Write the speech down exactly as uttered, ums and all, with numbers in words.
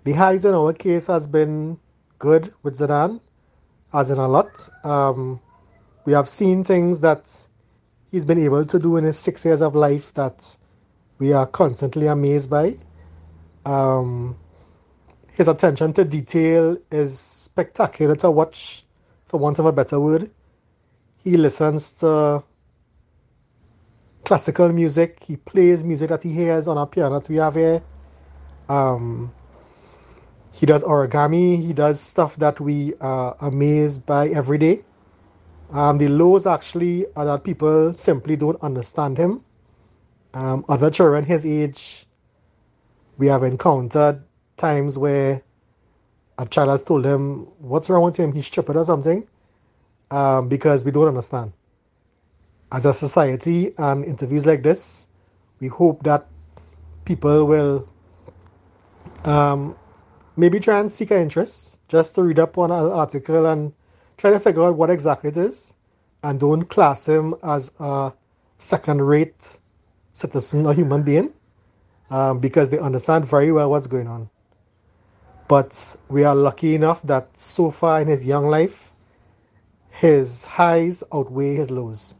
The highs in our case has been good with Zidane, as in a lot. Um, we have seen things that he's been able to do in his six years of life that we are constantly amazed by. Um, his attention to detail is spectacular to watch, for want of a better word. He listens to classical music. He plays music that he hears on a piano that we have here. Um, he does origami. He does stuff that we are amazed by every day. Um, the lows actually are that people simply don't understand him. Um, other children his age, we have encountered times where a child has told him, "What's wrong with him? He's stupid or something," um, because we don't understand. As a society and interviews like this, we hope that people will um, maybe try and seek an interest, just to read up on an article and try to figure out what exactly it is, and don't class him as a second-rate citizen or human being, um, because they understand very well what's going on. But we are lucky enough that so far in his young life, his highs outweigh his lows.